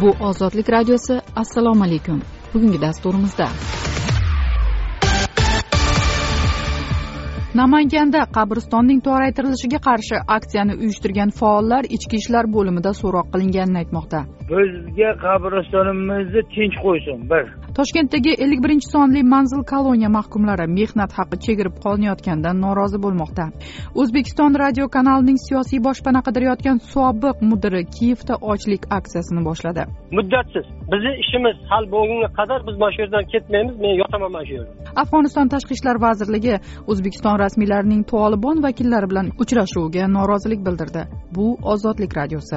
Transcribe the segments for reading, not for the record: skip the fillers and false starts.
Bu Ozodlik radiosi. Assalomu alaykum. Bugungi dasturimizda Namanganda qabristonning toraytirilishiga qarshi aksiyani uyushtirgan faollar ichki ishlar bo'limida so'roq qilinganini aytmoqda. Bizga qabristonimizni tinch qo'ysin bir. Toshkentdagi 51-sonli manzil koloniya mahkumlari mehnat haqi chegirib qolinayotganidan norozi bo'lmoqda. O'zbekiston radio kanalining siyosiy boshpana qidirayotgan sobiq mudiri Kiyevda ochlik aksiyasini boshladi. Muddatsiz. Bizning ishimiz hal bo'lgunga qadar biz mana shu yerdan ketmaymiz. Men yotaman mana shu yerda. Afg'oniston Tashqi ishlar vazirligi O'zbekiston rasmiylarining Tolibon vakillari bilan uchrashuviga norozilik bildirdi. Bu Ozodlik radiosi.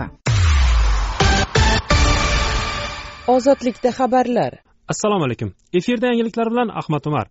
Ozodlikda xabarlar. Assalomu alaykum. Efirda yangiliklar bilan Ahmad Umar.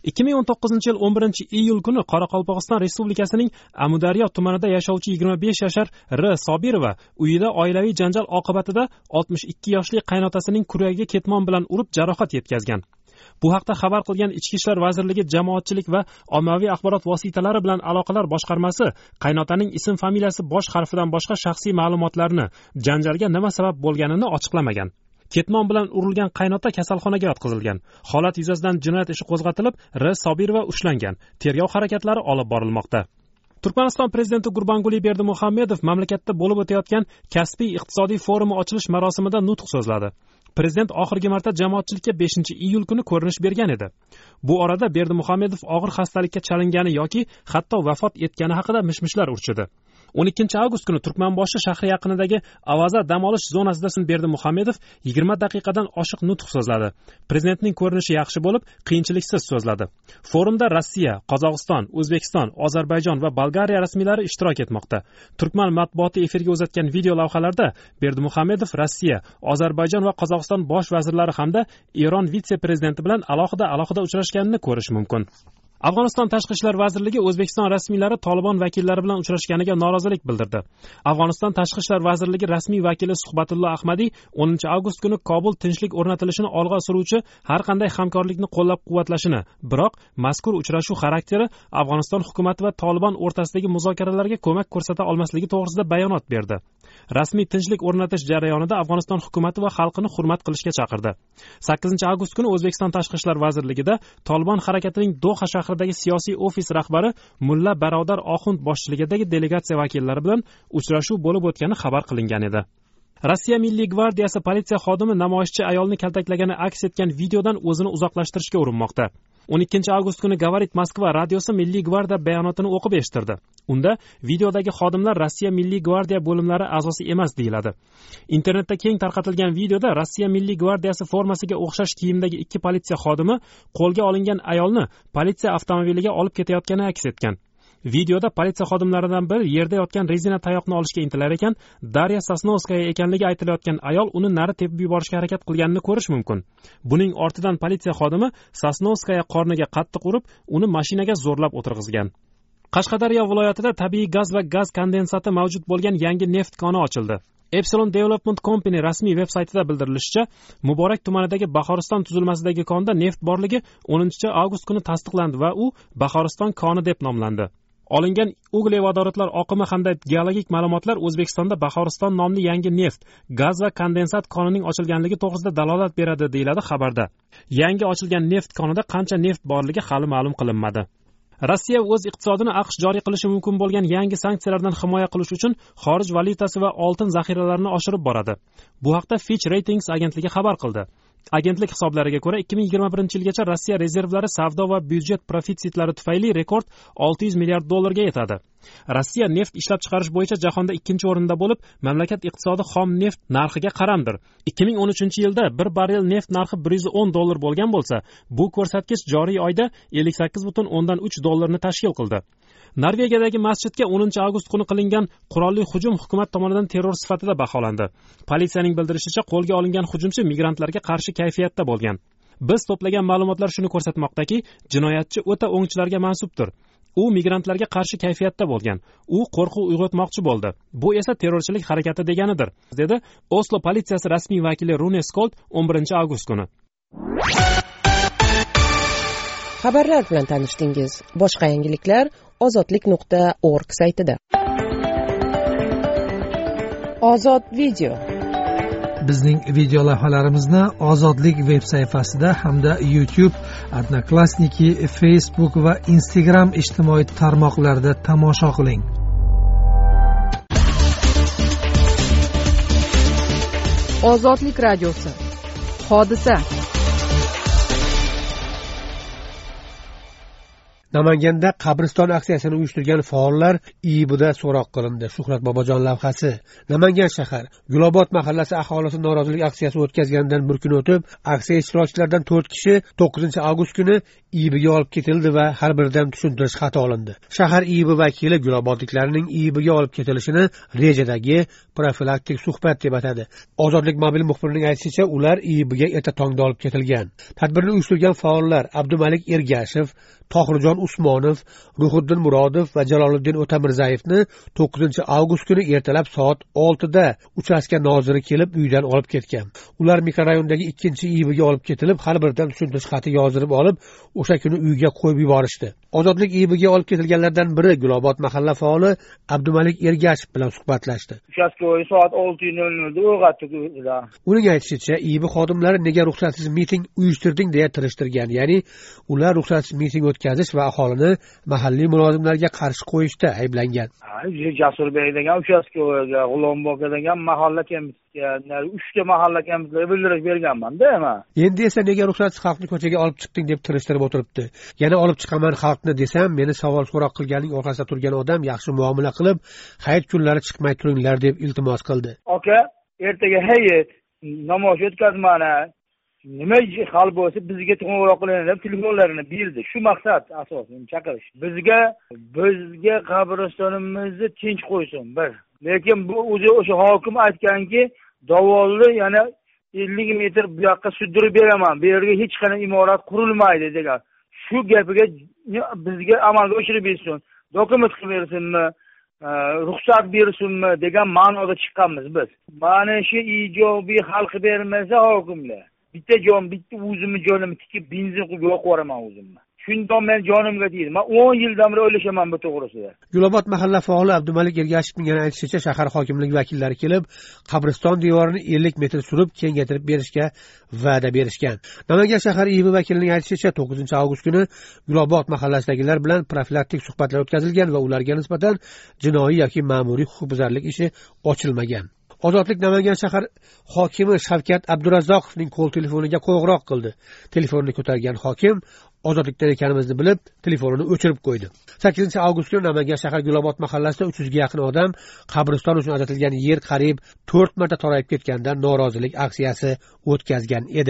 2019-yil 11-iyul kuni Qoraqalpog'iston Respublikasining Amudaryo tumanida yashovchi 25 yashar R. Sobirova uyida oilaviy janjal oqibatida 62 yoshli qaynotasining kuragiga ketmon bilan urib jarohat yetkazgan. Bu haqda xabar qilgan Ichki ishlar vazirligi Jamoatchilik va ommaviy axborot vositalari bilan aloqalar boshqarmasi qaynotaning ism-familiyasi bosh harfidan boshqa shaxsiy ma'lumotlarni, janjalga nima sabab bo'lganini ochiqlamagan. Ketmon bilan urilgan qaynota kasalxonaga yotqizilgan. Holat yuzasidan jinoyat ishi qo'zg'atilib, R. Sobirova ushlangan. Tergov harakatlari olib borilmoqda. Turkmaniston prezidenti Gurbanguli Berdimuhamedov mamlakatda bo'lib o'tayotgan kasbiy iqtisodiy forumi ochilish marosimida nutq so'zladi. Prezident oxirgi marta jamoatchilikka 5-iyul kuni ko'rinish bergan edi. Bu orada Berdimuhamedov og'ir xastalikka chalingani yoki hatto vafot etgani haqida mishmishlar urchidi. 12-avgust kuni Turkmanboshi shahri yaqinidagi Avaza dam olish zonasida Berdimuhamedov 20 daqiqadan oshiq nutq so'zladi. Prezidentning ko'rinishi yaxshi bo'lib, qiyinchiliksiz so'zladi. Forumda Rossiya, Qozog'iston, O'zbekiston, Ozarbayjon va Bolgariya rasmiylari ishtirok etmoqda. Turkman matbuoti efirga uzatgan video lavhalarda Berdimuhamedov Rossiya, Ozarbayjon va Qozog'iston bosh vazirlari hamda Eron vitse-prezidenti bilan alohida uchrashganini ko'rish mumkin. Afg'oniston Tashqi ishlar vazirligi O'zbekiston rasmiylari Tolibon vakillari bilan uchrashganiga norozilik bildirdi. Afg'oniston Tashqi ishlar vazirligi rasmiy vakili Suhbatullo Ahmadiy 10-avgust kuni Kobul tinchlik o'rnatilishini olg'a suruvchi har qanday hamkorlikni qo'llab-quvvatlashini, biroq mazkur uchrashuv xarakteri Afg'oniston hukumati va Tolibon o'rtasidagi muzokaralarga ko'mak ko'rsata olmasligi to'g'risida bayonot berdi. Rasmiy tinchlik o'rnatish jarayonida Afg'oniston hukumati va xalqini hurmat qilishga chaqirdi. 8-avgust kuni O'zbekiston Tashqi ishlar vazirligida Tolibon harakatining Doha shahridagi siyosiy ofis rahbari Mulla Barodar Oxund boshchiligidagi delegatsiya vakillari bilan uchrashuv bo'lib o'tgani xabar qilingan edi. Rossiya Milliy gvardiyasi politsiya xodimi namoyishchi ayolni kaltaklagani aks etgan videodan o'zini uzoqlashtirishga urinmoqda. 12-avgust kuni Gavarit Moskva radiosi Milliy gvardiya bayonotini o'qib eshittirdi. Unda videodagi xodimlar Rossiya Milliy gvardiya bo'limlari a'zosi emas deyiladi. Internetda keng tarqatilgan videoda Rossiya Milliy gvardiyasi formasiga o'xshash kiyimdagi ikki politsiya xodimi qo'lga olingan ayolni politsiya avtomobiliga olib ketayotgani aks etgan. Videoda politsiya xodimlaridan biri yerda yotgan rezina tayoqni olishga intilar ekan, Darya Sosnovskaya ekanligi aytilayotgan ayol uni nari tepib yuborishga harakat qilganini ko'rish mumkin. Buning ortidan politsiya xodimi Sosnovskaya qorniga qattiq urib, uni mashinaga zo'rlab o'tirg'izgan. Qashqadaryo viloyatida tabiiy gaz va gaz kondensati mavjud bo'lgan yangi neft koni ochildi. Epsilon Development Company rasmiy veb-saytida bildirilishicha, Muborak tumanidagi Bahoriston tuzilmasidagi konda neft borligi 10-avgust kuni tasdiqlandi va u Bahoriston koni deb nomlandi. Olingan uglevodorodlar oqimi hamda geologik ma'lumotlar O'zbekistonda Bahoriston nomli yangi neft, gaz va kondensat konining ochilganligi to'g'risida dalolat beradi, deyiladi xabarda. Yangi ochilgan neft konida qancha neft borligi hali ma'lum qilinmadi. Rossiya o'z iqtisodini AQSh joriy qilishi mumkin bo'lgan yangi sanksiyalardan himoya qilish uchun xorij valyutasi va oltin zaxiralarini oshirib boradi. Bu haqda Fitch Ratings agentligi xabar qildi. Agentlik hisoblariga ko'ra 2021-yilgacha Rossiya rezervlari savdo va byudjet profitsitlari tufayli rekord $600 milliard yetadi. Rossiya neft ishlab chiqarish bo'yicha jahonda 2-o'rinda bo'lib, mamlakat iqtisodi xom neft narxiga qaramdir. 2013-yilda bir barrel neft narxi $110 bo'lgan bo'lsa, bu ko'rsatkich joriy oyda $58.3 ni tashkil qildi. Norvegiyadagi masjidga 10-avgust kuni qilingan qurolli hujum hukumat tomonidan terror sifatida baholandi. Politsiyaning bildirishicha, qo'lga olingan hujumchi migrantlarga qarshi kayfiyatda bo'lgan. Biz to'plagan ma'lumotlar shuni ko'rsatmoqdaki, jinoyatchi o'ta o'ngchilarga mansubdir. U migrantlarga qarshi kayfiyatda bo'lgan. U qo'rquv uyg'otmoqchi bo'ldi. Bu esa terrorchilik harakati deganidir, dedi Oslo politsiyasi rasmiy vakili Rune Skold 11-avgust kuni. Xabarlar bilan tanishdingiz. Boshqa yangiliklar ozodlik.org saytida. Ozod video. bizning video lavhalarimizni Ozodlik veb sayfasida hamda YouTube, Odnoklassniki, Facebook va Instagram ijtimoiy tarmoqlarida tomosha qiling. Ozodlik radiosi. Hodisa. Namanganda qabriston aksiyasini uyushtirgan faollar IIBda so'roq qilindi. Shuhrat Bobojon lavhasi. Namangan shahar Gulobod mahallasi aholisi norozilik aksiyasi o'tkazgandan bir kun o'tib, aksiya ishtirokchilaridan 4 kishi 9 avgust kuni IIBga olib ketildi va har biridan tushuntirish xati olindi. Shahar IIB vakili Gulobodliklarning IIBga olib ketilishini rejadagi profilaktik suhbat deb atadi. Ozodlik mobil muxbirining aytishicha, ular IIBga erta tongda olib ketilgan. Tadbirni uyushtirgan faollar Abdumalik Ergashev, Tohirjon Usmonov, Ruhiddin Murodov va Jaloliddin O'tamirzayevni 9 avgust kuni ertalab soat 6 da uchastka noziri kelib uydan olib ketgan. Ular mikrorayondagi 2-IIBga olib ketilib, har biridan tushuntirish xati yozdirib olib, o'sha kuni uyga qo'yib yuborishdi. Ozodlik IIBga olib ketilganlardan biri Gulobod mahalla faoli Abdumalik Ergashev bilan suhbatlashdi. Uchastkovoy soat 6:00 da o'g'atdi. Uning aytishicha, IIB xodimlari nega ruxsatsiz miting uyushtirding deya tirishtirgan, ya'ni ular ruxsatsiz miting o'tkazish va aholini mahalliy mulozimlarga qarshi qo'yishda ayblangan. Jasurbek degan uchastkovoyga, G'ulombok degan mahalla komissiyasiga, 3 ta mahalla komissiyasiga bildirish berganman-da men. Endi esa nega ruxsatsiz xalqni ko'chaga olib chiqding deb tirishtirib o'tiribdi. Yana olib chiqaman xalqni desam, meni savol so'roq qilganing orqasida turgan odam yaxshi muomala qilib, hayit kunlari chiqmay turinglar deb iltimos qildi. Aka, ertaga hayit namoz o'tkazmani nima hal bo'lsa bizga qo'ng'iroq qiling deb telefonlarini berdi. Shu maqsad asosiy chaqirish. Bizga qabristonimizni tinch qo'ysin bir. Lekin bu o'zi o'sha hokim aytganki, davolni yana 50 metr bu yoqqa sudirib beraman. Bu yerga hech qanday imorat qurilmaydi degan. Shu gapiga bizga amalga oshirib bersin. Dokument qilib bersinmi? Ruxsat bersinmi degan ma'noda chiqqanmiz biz. Mana shu ijobiy hal qilib bermasa hokimlar bitta o'zimni jonimni tikib benzin quyib yoqib yuboraman o'zimni. Shundan men jonimga tegdi. Men 10 yildan beri o'ylashaman bu to'g'risida. Gulobod mahalla faoli Abdumalik Ergashevning yana aytishicha, shahar hokimligi vakillari kelib, qabriston devorini 50 metr surib kengaytirib berishga va'da berishgan. Namangan shahar IIB vakilining aytishicha, 9 avgust kuni Gulobod mahallasidagilar bilan profilaktik suhbatlar o'tkazilgan va ularga nisbatan jinoiy yoki ma'muriy huquqbuzarlik ishi ochilmagan. Ozodlik Namangan shahar hokimi Shavkat Abdurazzoqovning qo'l telefoniga qo'ng'iroq qildi. Telefonni ko'targan hokim ozodlikda ekanimizni bilib, telefonini o'chirib qo'ydi. 8 avgust kuni Namangan shahar Gulobod mahallasida 300 ga yaqin odam qabriston uchun ajratilgan yer qariyb 4 marta torayib ketgandan norozilik aksiyasi o'tkazgan edi.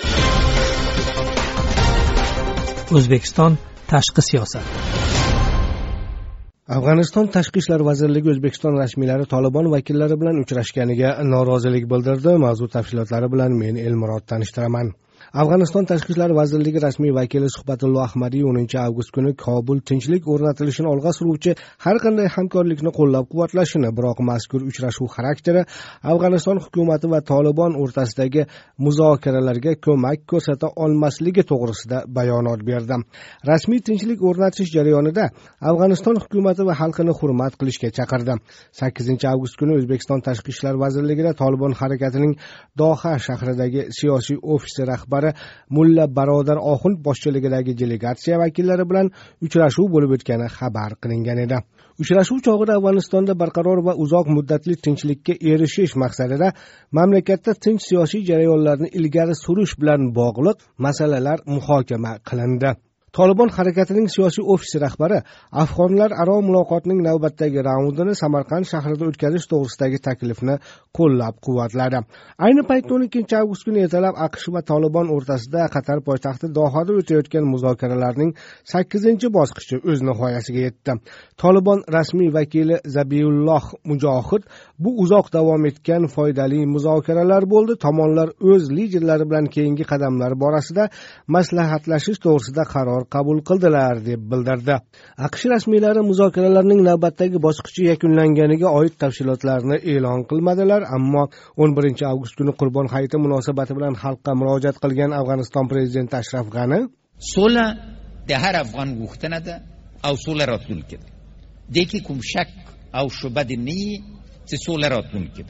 O'zbekiston tashqi siyosat. Afg'oniston Tashqi ishlar vazirligi O'zbekiston rasmiylari Tolibon vakillari bilan uchrashganiga norozilik bildirdi. Mavzu tafsilotlari bilan men Elmurod tanishtiraman. Afg'oniston Tashqi ishlar vazirligi rasmiy vakili Suhbatullo Ahmadiy 10 avgust kuni Kobul tinchlik o'rnatilishini olg'a suruvchi har qanday hamkorlikni qo'llab-quvvatlashini, biroq mazkur uchrashuv xarakteri Afg'oniston hukumati va Tolibon o'rtasidagi muzokaralarga ko'mak ko'rsata olmasligi to'g'risida bayonot berdi. Rasmiy tinchlik o'rnatish jarayonida Afg'oniston hukumati va xalqini hurmat qilishga chaqirdi. 8 avgust kuni O'zbekiston Tashqi ishlar vazirligida Tolibon harakatining Doha shahridagi siyosiy ofisi rahbari Mulla Barodar Oxund boshchiligidagi delegatsiya vakillari bilan uchrashuv bo'lib o'tgani xabar qilingan edi. Uchrashuv chog'ida Afg'onistonda barqaror va uzoq muddatli tinchlikka erishish maqsadida mamlakatda tinch siyosiy jarayonlarni ilgari surish bilan bog'liq masalalar muhokama qilindi. Tolibon harakatining siyosiy ofisi rahbari afg'onlar aro muloqotning navbatdagi raundini Samarqand shahrida o'tkazish to'g'risidagi taklifni qo'llab-quvvatladi. Ayni paytda 12 avgust kuni ertalab AQSh va Tolibon o'rtasida Qatar poytaxti Dohada o'tayotgan muzokaralarning 8-bosqichi o'z nihoyasiga yetdi. Tolibon rasmiy vakili Zabiulloh Mujohid bu uzoq davom etgan foydali muzokaralar bo'ldi. Tomonlar o'z liderlari bilan keyingi qadamlar borasida maslahatlashish to'g'risida qaror qabul qildilar deb bildirdi. AQSh rasmiylari muzokaralarning navbatdagi bosqichi yakunlanganiga oid tafsilotlarni e'lon qilmadilar, ammo 11 avgust kuni Qurbon hayiti munosabati bilan xalqqa murojaat qilgan Afg'oniston prezidenti Ashraf G'ani so'la de har afg'on guxtanada aw so'la ratulkid deki kum shak aw shubad ni so'la ratulkid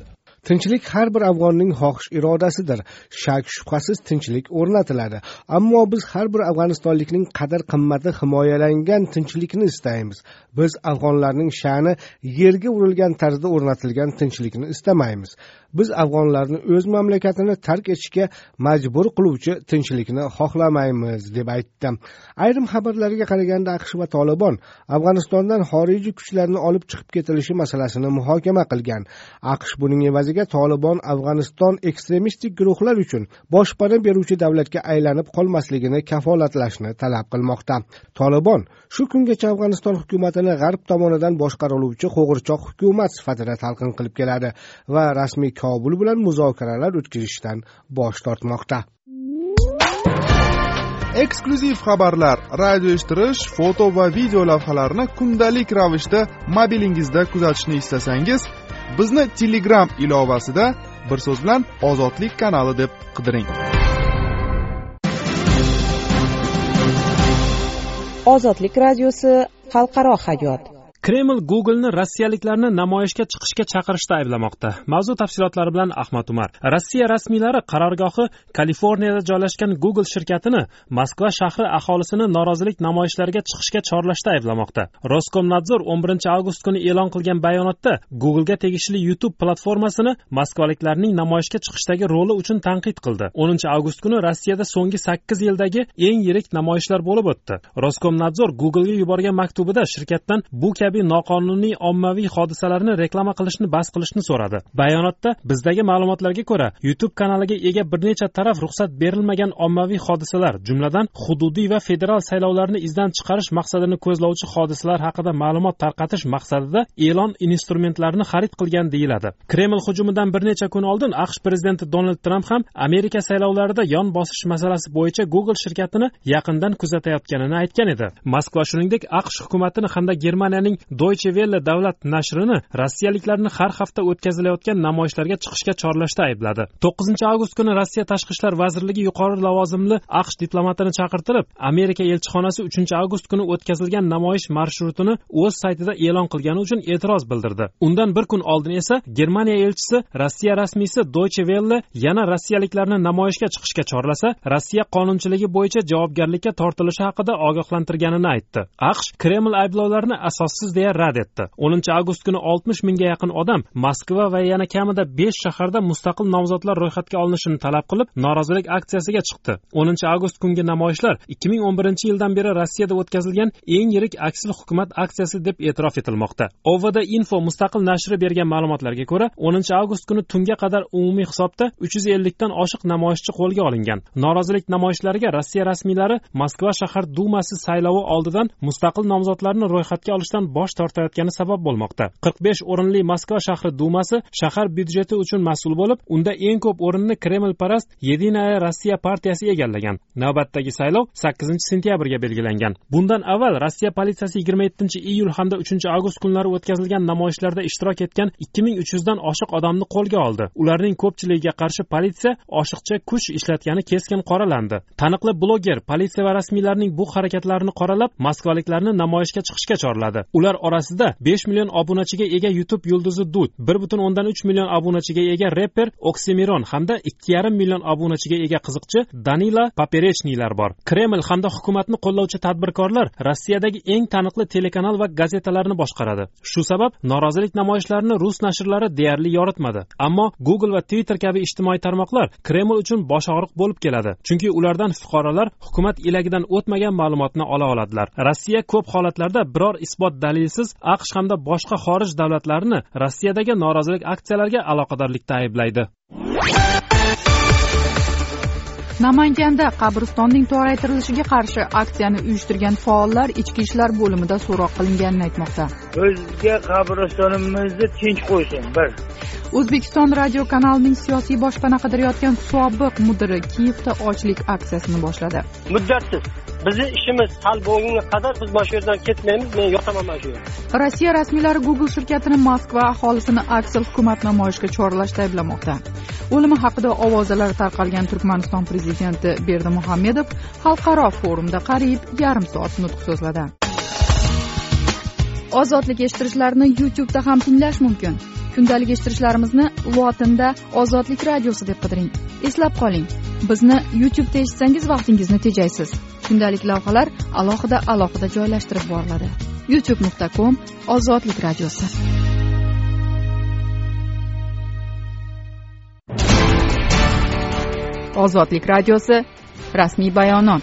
Tinchlik har bir afg'onning xohish irodasidir. Shak shubhasiz tinchlik o'rnatiladi. Ammo biz har bir afg'onistonlikning qadr-qimmati himoyalangan tinchlikni istaymiz. Biz afg'onlarning sha'ni yerga urilgan tarzda o'rnatilgan tinchlikni istamaymiz. Biz afg'onlarni o'z mamlakatini tark etishga majbur qiluvchi tinchlikni xohlamaymiz, deb aytdi. Ayrim xabarlarga qaraganda AQSh va Tolibon Afg'onistondan xorijiy kuchlarni olib chiqib ketilishi masalasini muhokama qilgan. AQSh buning evaziga Tolibon Afg'oniston ekstremistik guruhlar uchun boshpana beruvchi davlatga aylanib qolmasligini kafolatlashni talab qilmoqda. Tolibon shu kungacha Afg'oniston hukumatini g'arb tomonidan boshqariluvchi qo'g'irchoq hukumat sifatida talqin qilib keladi va rasmiy Kobul bilan muzokaralar o'tkazishdan bosh tortmoqda. Eksklyuziv xabarlar, radio eshittirish, foto va video lavhalarni kundalik ravishda mobilingizda kuzatishni istasangiz, bizni Telegram ilovasida bir so'z bilan Ozodlik kanali deb qidiring. Ozodlik radiosi xalqaro hayot. Kreml Google'ni rossiyaliklarni namoyishga chiqishga chaqirishda ayblamoqda. Mavzu tafsilotlari bilan Ahmad Umar. Rossiya rasmiylari qarorgohi Kaliforniyada joylashgan Google shirkatini Moskva shahri aholisini norozilik namoyishlariga chiqishga chorlashda ayblamoqda. Roskomnadzor 11-avgust kuni e'lon qilgan bayonotda Google'ga tegishli YouTube platformasini moskvaliklarning namoyishga chiqishdagi roli uchun tanqid qildi. 10-avgust kuni Rossiyada so'nggi 8 yildagi eng yirik namoyishlar bo'lib o'tdi. Roskomnadzor Google'ga yuborgan maktubida shirkatdan bu kabi noqonuniy ommaviy hodisalarni reklama qilishni bas qilishni so'radi. Bayonotda bizdagi ma'lumotlarga ko'ra, YouTube kanaliga ega bir necha taraf ruxsat berilmagan ommaviy hodisalar, jumladan hududiy va federal saylovlarni izdan chiqarish maqsadini ko'zlovchi hodisalar haqida ma'lumot tarqatish maqsadida e'lon instrumentlarini xarid qilgan deyiladi. Kreml hujumidan bir necha kun oldin AQSh prezidenti Donald Tramp ham Amerika saylovlarida yon bosish masalasi bo'yicha Google shirkatini yaqindan kuzatayotganini aytgan edi. Moskva shuningdek AQSh hukumatini hamda Germaniyaning Deutsche Welle davlat nashrini rossiyaliklarni har hafta o'tkazilayotgan namoyishlarga chiqishga chorlashda aybladi. 9-avgust kuni Rossiya Tashqi ishlar vazirligi yuqori lavozimli AQSh diplomatini chaqirtirib, Amerika elchixonasi 3-avgust kuni o'tkazilgan namoyish marshrutini o'z saytida e'lon qilgani uchun e'tiroz bildirdi. Undan bir kun oldin esa Germaniya elchisi Rossiya rasmiysi Deutsche Welle yana rossiyaliklarni namoyishga chiqishga chorlasa, Rossiya qonunchiligi bo'yicha javobgarlikka tortilishi haqida ogohlantirganini aytdi. AQSh Kreml ayblovlarini asossiz deya rad etdi. 10-avgust kuni 60 mingga yaqin odam Moskva va yana kamida 5 shaharda mustaqil nomzodlar ro'yxatga olinishini talab qilib, norozilik aksiyasiga chiqdi. 10-avgust kungi namoyishlar 2011-yildan beri Rossiyada o'tkazilgan eng yirik aksil hukumat aksiyasi deb e'tirof etilmoqda. OVD Info mustaqil nashri bergan ma'lumotlarga ko'ra, 10-avgust kuni tunga qadar umumiy hisobda 350 dan oshiq namoyishchi qo'lga olingan. Norozilik namoyishlariga Rossiya rasmiylari Moskva shahar dumasi saylovi oldidan mustaqil nomzodlarni ro'yxatga olishdan bosh tortayotgani sabab bo'lmoqda. 45 o'rinli Moskva shahri dumasi shahar byudjeti uchun mas'ul bo'lib, unda eng ko'p o'rinni Kreml parast Yedinaya Rossiya partiyasi egallagan. Navbatdagi saylov 8-sentyabrga belgilangan. Bundan avval Rossiya politsiyasi 27-iyul hamda 3-avgust kunlari o'tkazilgan namoyishlarda ishtirok etgan 2300 dan oshiq odamni qo'lga oldi. Ularning ko'pchiligiga qarshi politsiya oshiqcha kuch ishlatgani keskin qoralandi. Taniqli bloger politsiya va rasmiylarning bu harakatlarini qoralab, moskvaliklarni namoyishga chiqishga chorladi. Ular orasida 5 million obunachiga ega YouTube yulduzi Dud, 1.3 million obunachiga ega reper Oksimiron hamda 2,5 million obunachiga ega qiziqchi Danila Poperechnilar bor. Kreml hamda hukumatni qo'llovchi tadbirkorlar Rossiyadagi eng taniqli telekanal va gazetalarni boshqaradi. Shu sabab norozilik namoyishlarini rus nashrlari deyarli yoritmadi. Ammo Google va Twitter kabi ijtimoiy tarmoqlar Kreml uchun bosh og'riq bo'lib keladi. Chunki ulardan fuqarolar hukumat ilagidan o'tmagan ma'lumotni ola oladilar. Rossiya ko'p holatlarda biror isbot dalilsiz AQSh hamda boshqa xorij davlatlarini Rossiyadagi norozilik aksiyalariga aloqadorlikda ayblaydi. Namanganda qabristonning toraytirilishiga qarshi aksiyani uyushtirgan faollar ichki ishlar bo'limida so'roq qilinganini aytmoqda. Bizga qabristonimizni tinch qo'ysin. Bir O'zbekiston radio kanalining siyosiy boshpana qidirayotgan sobiq mudiri Kiyevda ochlik aksiyasini boshladi. Muddatsiz. Bizi ishimiz hal bo'lgunga qadar biz mana shu yerdan ketmaymiz, men yotaman mana shu yerda. Rossiya rasmiylari Google shirkatini Moskva aholisini aksil hukumat namoyishga chorlashda ayblamoqda. O'limi haqida ovozalar tarqalgan Turkmaniston prezidenti Berdimuhamedov xalqaro forumda qariyb yarim soat nutq so'zladi. Ozodlik eshittirishlarini YouTube'da ham tinglash mumkin. kundalik eshittirishlarimizni lotinda ozodlik radiosi deb qidiring. Eslab qoling, bizni YouTube'da eshitsangiz vaqtingizni tejaysiz. Kundalik lavhalar alohida joylashtirib boriladi. youtube.com/ozodlik radiosi. Ozodlik radiosi rasmiy bayonot.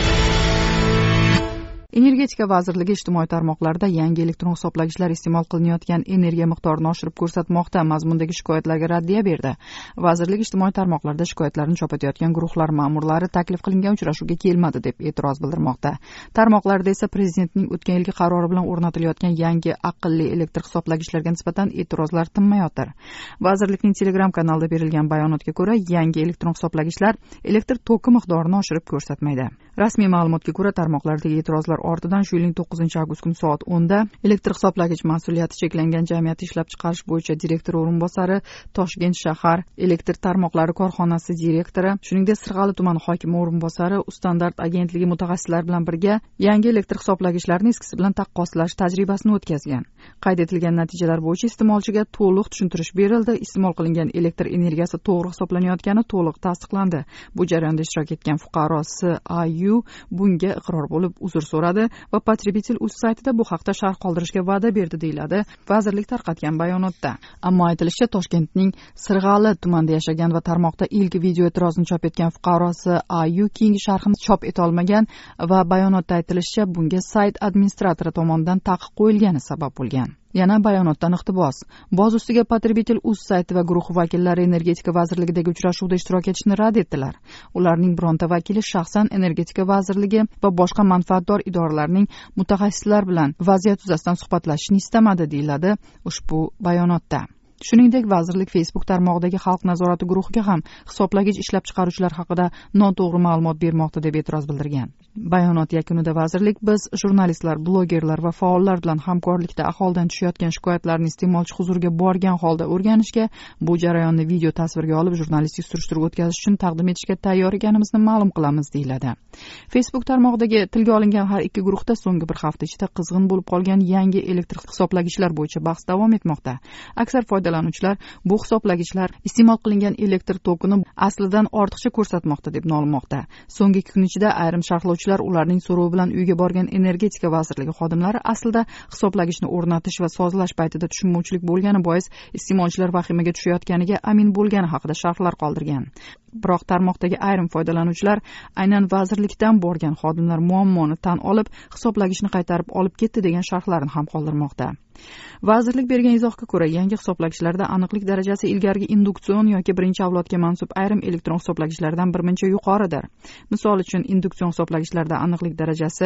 Energetika vazirligi ijtimoiy tarmoqlarda yangi elektron hisoblagichlar iste'mol qilinayotgan energiya miqdorini oshirib ko'rsatmoqda mazmundagi shikoyatlarga raddiya berdi. Vazirlik ijtimoiy tarmoqlarda shikoyatlarni chop etayotgan guruhlar ma'murlari taklif qilingan uchrashuvga kelmadi deb e'tiroz bildirmoqda. Tarmoqlarda esa prezidentning o'tgan yilgi qarori bilan o'rnatilayotgan yangi aqlli elektr hisoblagichlarga nisbatan e'tirozlar tinmayotir. Vazirlikning Telegram kanalida berilgan bayonotga ko'ra, yangi elektron hisoblagichlar elektr toki miqdorini oshirib ko'rsatmaydi. Rasmiy ma'lumotga ko'ra, tarmoqlardagi e'tirozlar ortidan shu yilning 9-avgust kuni soat 10 da elektr hisoblagich mas'uliyati cheklangan jamiyati ishlab chiqarish bo'yicha direktor o'rinbosari, Toshkent shahar elektr tarmoqlari korxonasi direktori, shuningdek Sirg'ali tumani hokimi o'rinbosari Ustandart agentligi mutaxassislari bilan birga yangi elektr hisoblagichlarni eskisi bilan taqqoslash tajribasini o'tkazgan. Qayd etilgan natijalar bo'yicha iste'molchiga to'liq tushuntirish berildi. Iste'mol qilingan elektr energiyasi to'g'ri hisoblanayotgani to'liq tasdiqlandi. Bu jarayonda ishtirok etgan fuqaro SAU bunga iqror bo'lib uzr so'radi va Potrебитель.uz saytida bu haqda sharh qoldirishga va'da berdi, deyiladi vazirlik tarqatgan bayonotda. Ammo aytilishicha, Toshkentning Sirg'ali tumanida yashagan va tarmoqda ilk video e'tirozini chop etgan fuqarosi AU keyingi sharhini chop eta olmagan va bayonotda aytilishicha, bunga sayt administratori tomonidan taqiq qo'yilgani sabab bo'lgan. Yana bayonotdan iqtibos. Boz ustiga Potrебитель.uz sayti va guruh vakillari energetika vazirligidagi uchrashuvda ishtirok etishni rad etdilar. Ularning bironta vakili shaxsan energetika vazirligi va boshqa manfaatdor idoralarning mutaxassislari bilan vaziyat yuzasidan suhbatlashishni istamadi, deyiladi ushbu bayonotda. Shuningdek, vazirlik Facebook tarmog'idagi xalq nazorati guruhiga ham hisoblagich ishlab chiqaruvchilar haqida noto'g'ri ma'lumot bermoqda deb e'tiroz bildirgan. Bayonot yakunida vazirlik, biz jurnalistlar, blogerlar va faollar bilan hamkorlikda aholidan tushayotgan shikoyatlarni iste'molchi huzuriga borgan holda o'rganishga, bu jarayonni video tasvirga olib jurnalistik surishtiruv o'tkazish uchun taqdim etishga tayyor ekanimizni ma'lum qilamiz, deyiladi. Facebook tarmog'idagi tilga olingan har ikki guruhda so'nggi bir hafta ichida qizg'in bo'lib qolgan yangi elektr hisoblagichlar bo'yicha bahs davom etmoqda. Aksar foydalanuvchilar bu hisoblagichlar iste'mol qilingan elektr tokini aslidan ortiqcha ko'rsatmoqda deb nolimoqda. So'nggi 2 kun ichida ayrim sharhlovchilar ularning so'rovi bilan uyga borgan energetika vazirligi xodimlari aslida hisoblagichni o'rnatish va sozlash paytida tushunmovchilik bo'lgani bois iste'molchilar vahimaga tushayotganiga amin bo'lgani haqida sharhlar qoldirgan. Biroq tarmoqdagi ayrim foydalanuvchilar aynan vazirlikdan borgan xodimlar muammoni tan olib, hisoblagichni qaytarib olib ketdi degan sharhlarni ham qoldirmoqda. Vazirlik bergan izohga ko'ra, yangi hisoblagichlarda aniqlik darajasi ilgarigi induksion yoki birinchi avlodga mansub ayrim elektron hisoblagichlardan birmuncha yuqoridir. Misol uchun, induksion hisoblagichlarda aniqlik darajasi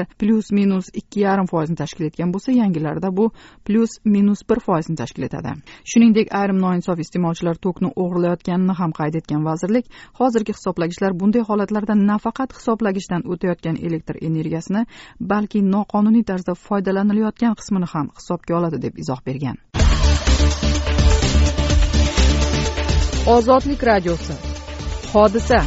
+-2,5% ni tashkil etgan bo'lsa, yangilarda bu +-1% ni tashkil etadi. Shuningdek, ayrim noinsof iste'molchilar tokni o'g'irlayotganini ham qayd etgan vazirlik, hozirgi hisoblagichlar bunday holatlarda nafaqat hisoblagichdan o'tayotgan elektr energiyasini, balki noqonuniy tarzda foydalanilayotgan qismini ham hisobga oladi deb izoh bergan. Ozodlik radiosi. Hodisa.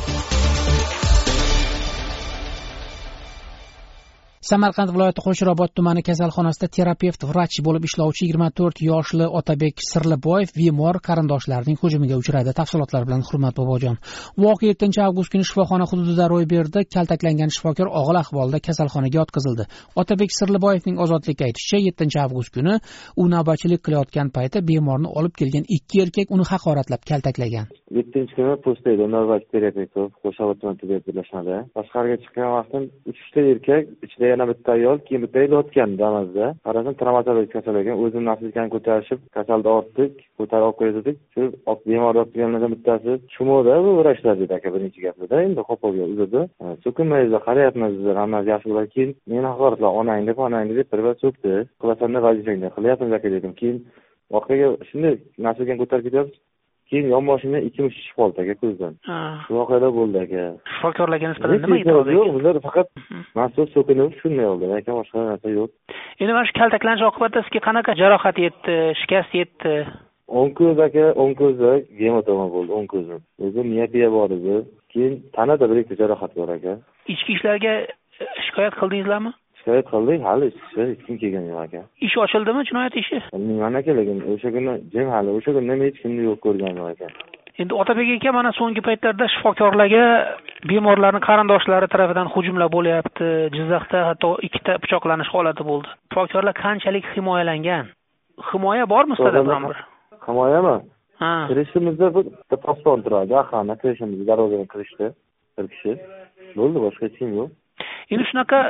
Samarqand viloyati Qo'shrobod tumani kasalxonasida terapevt vrach bo'lib ishlovchi 24 yoshli Otabek Sirliboyev bemor qarindoshlarining hujumiga uchradi. Tafsilotlar bilan Hurmat Bobojon. Voqea 7-avgust kuni shifoxona hududida ro'y berdi. Kaltaklangan shifokor og'ir ahvolda kasalxonaga yotqizildi. Otabek Sirliboyevning ozodlikka aytishicha, 7-avgust kuni u navbatchilik qilayotgan paytda bemorni olib kelgan 2 erkak uni haqoratlab kaltaklagan. 7-kuni postda navbat terapevt Qo'shrobod tumani tibbiyot birlashmada. Tashqariga chiqqan vaqtim 3 erkak, ichida yana bitta ayol, keyin bitta yotgan damazda. Qarasam travmatologik kasal ekan. O'zim nafslikani ko'tarishib, kasalni ortdik, ko'tarib olib qo'ydik. Shu bemor yotganlardan bittasi "Shumoda bu vrachlar" dedi aka birinchi gapida. Endi qo'polga uzadi. So'kinmaysiz, qarayapmiz, hammasi yaxshi bo'ladi. Keyin meni haqoratlar, onangni deb bir so'kdi. Qilasanlar vazifangni qilyapmiz aka dedim. Keyin voqeaga shunday nafslikani ko'tarib ketyapmiz. Keyin yonboshimdan 2 mush tushib qoldi aka ko'zdan. Shu voqealar bo'ldi aka. Shifokorlarga nisbatan nima e'tiroz? Yo'q, ular faqat mas'ul so'kinib shunday oldi aka, boshqa narsa yo'q. Endi mana shu kaltaklanish oqibatida sizga qanaqa jarohat yetdi, shikast yetdi? O'ng ko'z aka, o'ng ko'zda gematoma bo'ldi, o'ng ko'zim. O'zi miyopiya bor edi. Keyin tanada bir ikki jarohat bor aka. Ichki ishlarga shikoyat qildingizlarmi? shikoyat qildik, hali hech kim kelgan yo'q aka. Ish ochildimi, jinoyat ishi? Bilmayman aka, lekin o'sha kuni jim, hali o'sha kunda men hech kimni yo'q ko'rganim yo'q aka. Endi Otabek aka mana so'nggi paytlarda shifokorlarga bemorlarning qarindoshlari tarafidan hujumlar bo'lyapti. Jizzaxda hatto 2ta pichoqlanish holati bo'ldi. Shifokorlar qanchalik himoyalangan? Himoya bormi sizda biror? Himoyami? Ha. Kirishimizda bu poston turadi, ahana kirishimizda darvozadan kirishdi. Bir kishi. Bo'ldi, boshqa hech kim yo'q. Endi shunaqa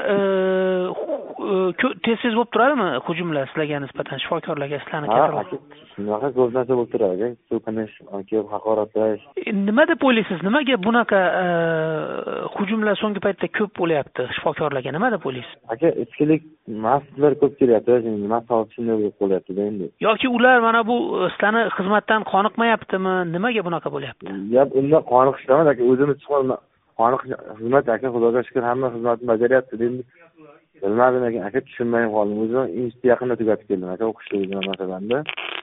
tez bo'lib turadimi hujumlar sizlarga nisbatan shifokorlarga sizlarni kasallar? Shunaqa ko'p narsa bo'lib turadi. So'kinish, kelib haqoratlash. Nima deb o'ylaysiz? Nimaga bunaqa hujumlar so'nggi paytda ko'p bo'lyapti shifokorlarga? Nima deb o'ylaysiz? Aka, ichkilik masjidlar ko'p kelyapti, nima sabab shunday bo'lib qolyapti endi. Yoki ular mana bu sizlarni xizmatdan qoniqmayaptimi? Nimaga bunaqa bo'lyapti? Gap unda qoniqishdan aka, o'zimiz chiqolma xizmat aka, xudoga shukr hamma xizmatni bajaryapti endi. Bilmadim aka, tushunmay qoldim. O'zim institut yaqinda tugatib keldim aka, o'qishda o'zim masalanda.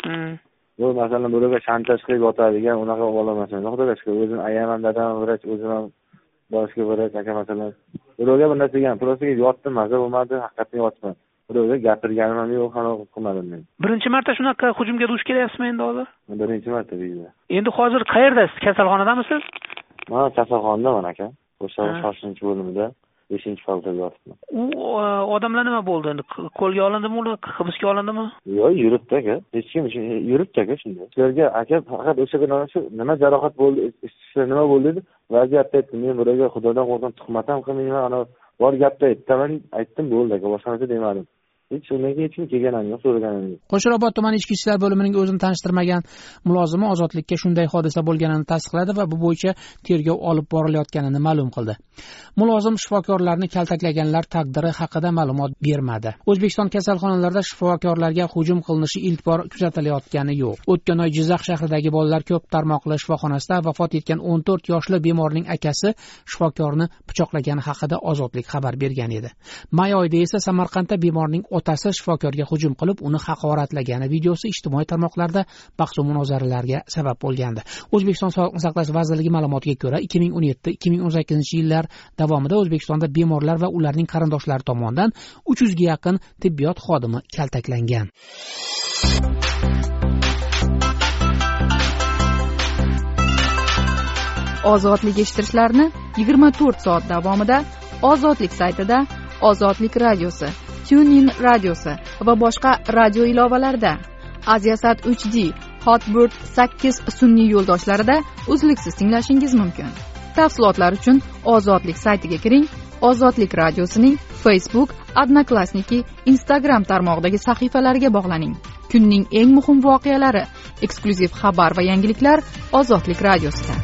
Bu masalan bularga shantaj qilib yotadigan unaqa olamasan. Xudoga shukr, o'zim ayaman dadam vrach, o'zim ham boshqa vrach aka masalan. Bularga bir narsa degan, prosta yotdim, maza bo'lmadi, haqiqatdan yotdim. Bularga gapirganim ham yo'q, qanaqa qilmadim men. Birinchi marta shunaqa hujumga duch kelyapsizmi endi hozir? Birinchi marta deydi. Endi hozir qayerdasiz? Kasalxonadamisiz? Men kasalxonadaman aka. O'sha shoshilinch bo'limida 5-qavatda yotibman. U odamlar nima bo'ldi endi? Qo'lga olindimi, ular hibsga olindimi? Yo'q, yuribdi aka. Hech kim yuribdi aka shunday. Sizlarga aka faqat o'sha kuni shu nima jarohat bo'ldi, nima bo'ldi deb vaziyatda aytdim. Men bularga xudodan qo'rqib tuhmat ham qilmayman, ana bor gapda aytdim bo'ldi aka, boshqa narsa demadim. Hech undan keyin hech kim kelganim yo'q, so'raganim yo'q. Qo'shrobod tumani ichki ishlar bo'limining o'zini tanishtirmagan mulozimi Ozodlikka shunday hodisa bo'lganini tasdiqladi va bu bo'yicha tergov olib borilayotganini ma'lum qildi. Mulozim shifokorlarni kaltaklaganlar taqdiri haqida ma'lumot bermadi. O'zbekiston kasalxonalarida shifokorlarga hujum qilinishi ilk bor kuzatilayotgani yo'q. O'tgan oy Jizzax shahridagi bolalar ko'p tarmoqli shifoxonasida vafot etgan 14 yoshli bemorning akasi shifokorni pichoqlagani haqida Ozodlik xabar bergan edi. May oyida esa Samarqandda bemorning otasi shifokorga hujum qilib, uni haqoratlagani videosi ijtimoiy tarmoqlarda bahs va munozaralarga sabab bo'lgandi. O'zbekiston Sog'liqni saqlash vazirligi ma'lumotiga ko'ra, 2017-2018 yillar davomida O'zbekistonda bemorlar va ularning qarindoshlari tomonidan 300 ga yaqin tibbiyot xodimi kaltaklangan. Ozodlik eshittirishlarni 24 soat davomida Ozodlik saytida, Ozodlik radiosi, TuneIn radiosi va boshqa radio ilovalarda, Aziasat 3D, Hotbird 8 sun'iy yo'ldoshlarida uzluksiz tinglashingiz mumkin. Tafsilotlar uchun Ozodlik saytiga kiring. Ozodlik radiosining Facebook, Odnoklassniki, Instagram tarmog'idagi sahifalariga bog'laning. Kunning eng muhim voqealari, eksklyuziv xabar va yangiliklar Ozodlik radiosida.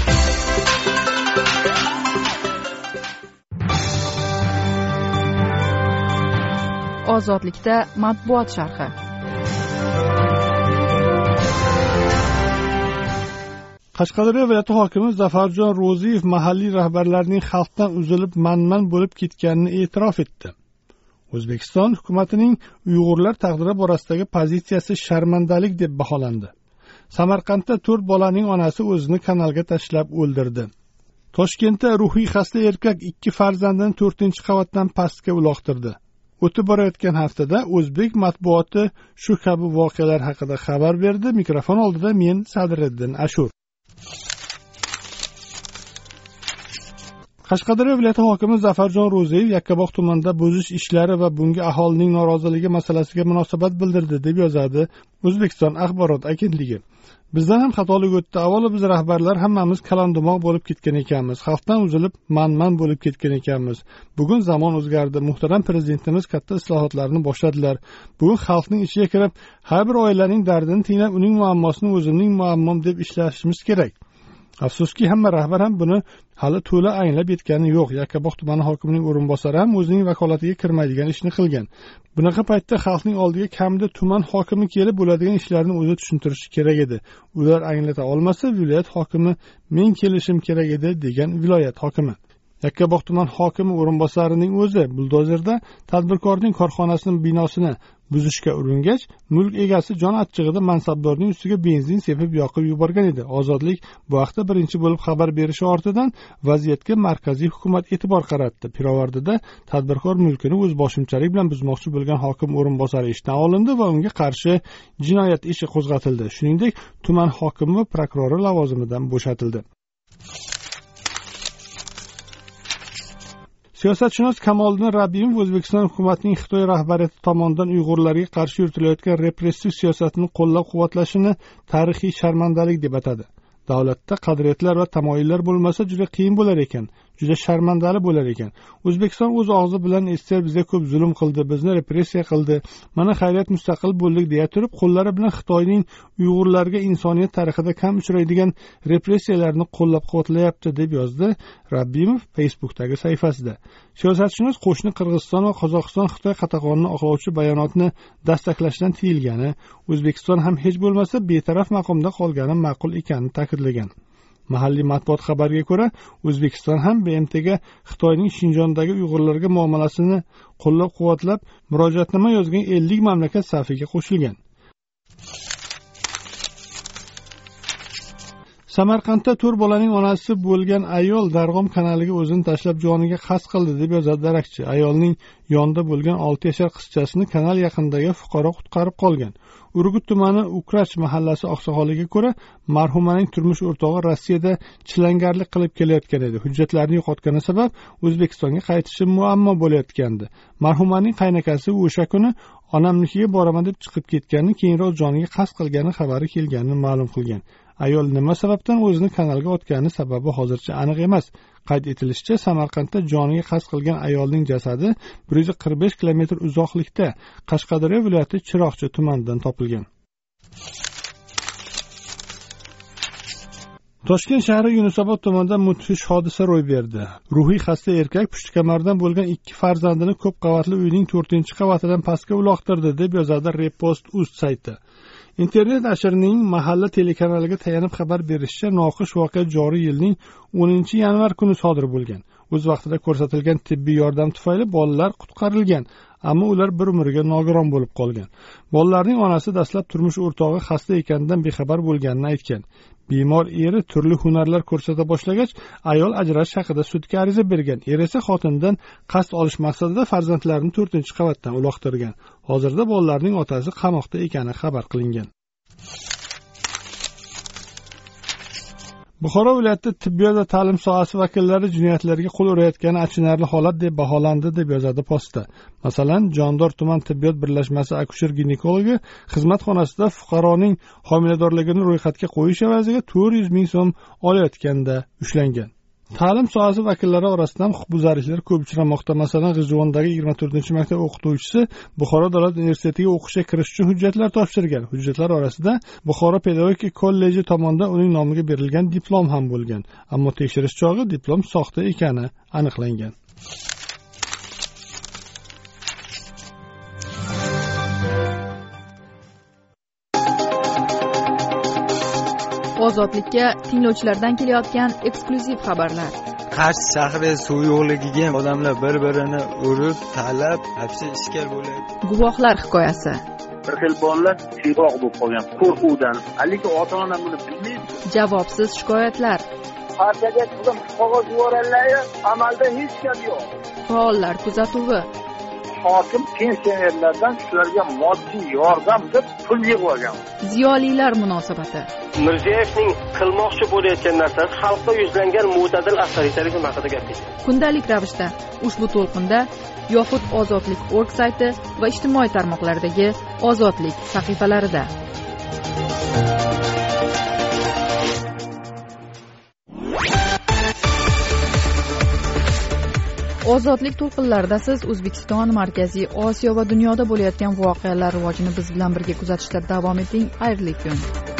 Ozodlikda matbuot sharhi. Qashqadaryo viloyati hokimi Zafarjon Ro'ziyev mahalliy rahbarlarning xalqdan uzilib manman bo'lib ketganini e'tirof etdi. O'zbekiston hukumatining Uyg'urlar taqdiri borasidagi pozitsiyasi sharmandalik deb baholandi. Samarqandda 4 bolaning onasi o'zini kanalga tashlab o'ldirdi. Toshkentda ruhiy xasta erkak 2 farzandini 4-qavatdan pastga uloqtirdi. O'tib borayotgan haftada o'zbek matbuoti shu kabi voqealar haqida xabar berdi. Mikrofon oldida men Sadriddin Ashur. Qashqadaryo viloyati hokimi Zafarjon Ro'ziyev Yakkabog' tumanida buzish ishlari va bunga aholining noroziligi masalasiga munosabat bildirdi deb yozadi O'zbekiston axborot agentligi. Bizdan ham xatolik o'tdi. Avvalo biz rahbarlar hammamiz kalandumoq bo'lib ketgan ekanmiz. Xalqdan uzilib manman bo'lib ketgan ekanmiz. Bugun zamon o'zgardi. Muhtaram prezidentimiz katta islohotlarni boshladilar. Bugun xalqning ichiga kirib, har bir oilaning dardini tinglab, uning muammosini o'zimning muammom deb ishlashimiz kerak. Afsuski hamma rahbar ham buni hali to'la anglab yetgani yo'q. Yakkabog' tumani hokimining o'rinbosari ham o'zining vakolatiga kirmaydigan ishni qilgan. Bunaqa paytda xalqning oldiga kamida tuman hokimi kelib bo'ladigan ishlarni o'zi tushuntirishi kerak edi. Ular anglata olmasa, viloyat hokimi men kelishim kerak edi degan viloyat hokimi. Yakkabog' tuman hokimi o'rinbosarining o'zi buldozerda tadbirkorning korxonasining binosini buzishga uringach, mulk egasi jon achchig'ida mansabdorning ustiga benzin sepib yoqib yuborgan edi. Ozodlik bu haqda birinchi bo'lib xabar berishi ortidan vaziyatga markaziy hukumat e'tibor qaratdi. Pirovardida tadbirkor mulkini o'z boshimchalik bilan buzmoqchi bo'lgan hokim o'rinbosari ishdan olindi va unga qarshi jinoyat ishi qo'zg'atildi. Shuningdek, tuman hokimi va prokurori lavozimidan bo'shatildi. Siyosatshunos Kamoliddin Rabbimov O'zbekiston hukumatining Xitoy rahbariyati tomonidan Uyg'urlarga qarshi yuritilayotgan repressiv siyosatni qo'llab-quvvatlashini tarixiy sharmandalik deb atadi. Davlatda qadriyatlar va tamoyillar bo'lmasa juda qiyin bo'lar ekan, juda sharmandali bo'lar ekan. O'zbekiston o'z og'zi bilan ester bizga ko'p zulm qildi, bizni repressiya qildi. Mana xayriyat mustaqil bo'ldik deya turib, qo'llari bilan Xitoyning Uyg'urlarga insoniyat tarixida kam uchraydigan repressiyalarni qo'llab-quvvatlayapti deb yozdi Rabbimov Facebook'dagi sahifasida. Siyosatshunos qo'shni Qirg'iziston va Qozog'iston Xitoy qatag'onini oqlovchi bayonotni dastaklashdan tiyilgani, O'zbekiston ham hech bo'lmasa betaraf maqomda qolgani ma'qul ekanini ta'kidlagan. Mahalliy matbuot xabariga ko'ra, O'zbekiston ham BMTga Xitoyning Shinjondagi Uyg'urlarga muomalasini qo'llab-quvvatlab murojaatnoma yozgan 50 mamlakat safiga qo'shilgan. Samarqandda 4 bolaning onasi bo'lgan ayol Darg'om kanaliga o'zini tashlab joniga qasd qildi deb yozadi darakchi. Ayolning yonida bo'lgan 6 yashar qizchasini kanal yaqinidagi fuqaro qutqarib qolgan. Urgut tumani Ukrach mahallasi oqsoqoliga ko'ra, marhumaning turmush o'rtog'i Rossiyada chilangarlik qilib kelayotgan edi. Hujjatlarini yo'qotgani sabab O'zbekistonga qaytishi muammo bo'layotgandi. Marhumaning qaynakasi o'sha kuni onamnikiga boraman deb chiqib ketganini, keyinroq joniga qasd qilgani xabari kelganini ma'lum qilgan. Ayol nima sababdan o'zini kanalga otgani sababi hozircha aniq emas. Qayd etilishicha, Samarqandda joniga qasd qilgan ayolning jasadi 145 kilometr uzoqlikda Qashqadaryo viloyati Chiroqchi tumanidan topilgan. Toshkent shahri Yunusobod tumanida mudhish hodisa ro'y berdi. Ruhiy xasta erkak pushtikamaridan bo'lgan 2 farzandini ko'p qavatli uyning 4-qavatidan pastga uloqtirdi deb yozadi Repost.uz sayti. Internet nashrining mahalla telekanaliga tayanib xabar berishicha, noxush voqea joriy yilning 10-yanvar kuni sodir bo'lgan. O'z vaqtida ko'rsatilgan tibbiy yordam tufayli bolalar qutqarilgan, ammo ular bir umrga nogiron bo'lib qolgan. Bolalarning onasi dastlab turmush o'rtog'i xasta ekanidan bexabar bo'lganini aytgan. Bemor eri turli hunarlar ko'rsata boshlagach, ayol ajrashish haqida sudga ariza bergan. Er esa xotinidan qasd olish maqsadida farzandlarini 4-qavatdan uloqtirgan. Hozirda bolalarning otasi qamoqda ekani xabar qilingan. Buxoro viloyati tibbiyot va ta'lim sohasi vakillari jinoyatlarga qo'l urayotgani achinarli holat deb baholandi deb yozadi Posta. Masalan, Jondor tuman tibbiyot birlashmasi akusher-ginekologi xizmat xonasida fuqaroning homiladorligini ro'yxatga qo'yish evaziga 400 ming so'm olayotganda ushlangan. Ta'lim sohasi vakillari orasidan huquqbuzarliklar ko'p uchramoqda. Masalan, G'ijvondagi 24-maktab o'qituvchisi Buxoro davlat universitetiga o'qishga kirish uchun hujjatlar topshirgan. Hujjatlar orasida Buxoro pedagogika kolleji tomonidan uning nomiga berilgan diplom ham bo'lgan. Ammo tekshirish chog'i diplom soxta ekani aniqlangan. Ozodlikka tinglovchilardan kelayotgan eksklyuziv xabarlar. Qarshi shahri suv yo'qligiga odamlar bir-birini urib, talab, hapsi ishkal bo'ladi. Guvohlar hikoyasi. Bir xil bolalar siyroq bo'lib qolgan qo'rquvdan. Lekin ota-ona buni bilmaydi. Javobsiz shikoyatlar. Partiyaga qizim qog'oz yuborganlar, amalda hech gap yo'q. Faollar kuzatuvi. Hokim pensionerlardan shularga moddiy yordam deb pul yig'ib olgan. Ziyolilar munosabati. Mirziyoyevning qilmoqchi bo'layotgan narsasi xalqqa yuzlangan mo'tadil avtoritarizm haqida gapirdi. Kundalik ravishda ushbu to'lqinda yoxud ozodlik.org sayti va ijtimoiy tarmoqlardagi Ozodlik sahifalarida. Ozodlik to'lqinlarida siz O'zbekiston, Markaziy Osiyo va dunyoda bo'layotgan voqealar rivojini biz bilan birga kuzatishda davom eting. Xayrli kun.